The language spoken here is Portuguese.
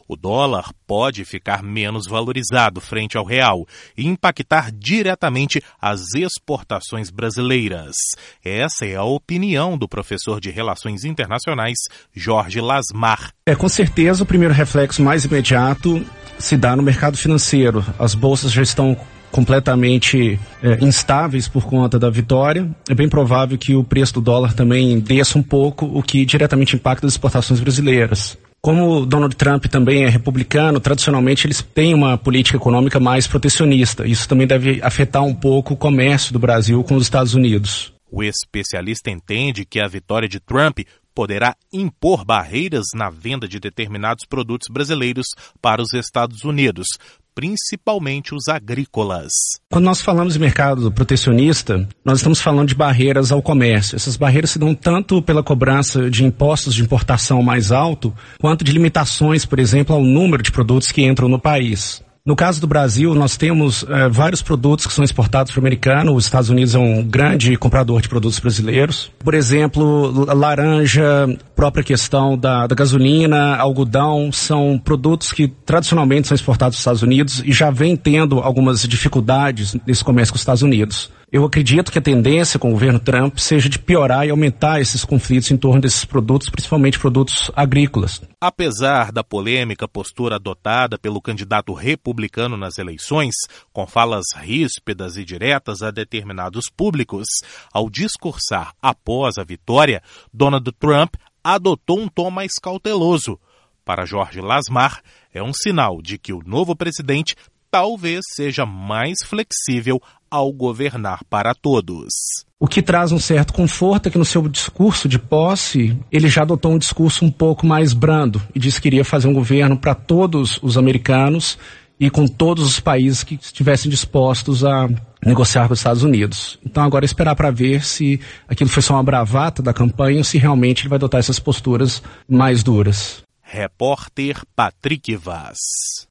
o dólar pode ficar menos valorizado frente ao real e impactar diretamente as exportações brasileiras. Essa é a opinião do professor de Relações Internacionais, Jorge Lasmar. Com certeza o primeiro reflexo mais imediato se dá no mercado financeiro. As bolsas já estão completamente instáveis por conta da vitória. É bem provável que o preço do dólar também desça um pouco, o que diretamente impacta as exportações brasileiras. Como o Donald Trump também é republicano, tradicionalmente eles têm uma política econômica mais protecionista. Isso também deve afetar um pouco o comércio do Brasil com os Estados Unidos. O especialista entende que a vitória de Trump poderá impor barreiras na venda de determinados produtos brasileiros para os Estados Unidos, principalmente os agrícolas. Quando nós falamos de mercado protecionista, nós estamos falando de barreiras ao comércio. Essas barreiras se dão tanto pela cobrança de impostos de importação mais alto, quanto de limitações, por exemplo, ao número de produtos que entram no país. No caso do Brasil, nós temos vários produtos que são exportados para o americano. Os Estados Unidos é um grande comprador de produtos brasileiros. Por exemplo, laranja, própria questão da gasolina, algodão, são produtos que tradicionalmente são exportados para os Estados Unidos e já vem tendo algumas dificuldades nesse comércio com os Estados Unidos. Eu acredito que a tendência com o governo Trump seja de piorar e aumentar esses conflitos em torno desses produtos, principalmente produtos agrícolas. Apesar da polêmica postura adotada pelo candidato republicano nas eleições, com falas ríspidas e diretas a determinados públicos, ao discursar após a vitória, Donald Trump adotou um tom mais cauteloso. Para Jorge Lasmar, é um sinal de que o novo presidente talvez seja mais flexível ao governar para todos. O que traz um certo conforto é que no seu discurso de posse, ele já adotou um discurso um pouco mais brando e disse que iria fazer um governo para todos os americanos e com todos os países que estivessem dispostos a negociar com os Estados Unidos. Então agora é esperar para ver se aquilo foi só uma bravata da campanha ou se realmente ele vai adotar essas posturas mais duras. Repórter Patrick Vaz.